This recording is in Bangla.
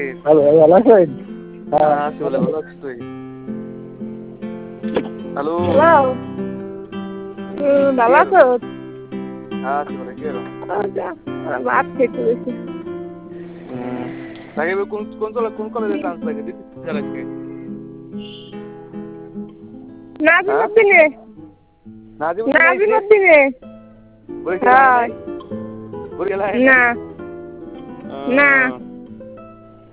হ্যালো ভালো আছেন? হ্যাঁ আছি বলে ভালো আছিস তুই? হ্যালো হ্যালো ভালো আছো? হ্যাঁ আছি বলে কি হলো? ভাত খেতে গেছি। সাকিব কোন কলেজে চান্স লাগে দিতে আজকে? নাজিমুদ্দিনে নাজিমুদ্দিনে বরিশাল না না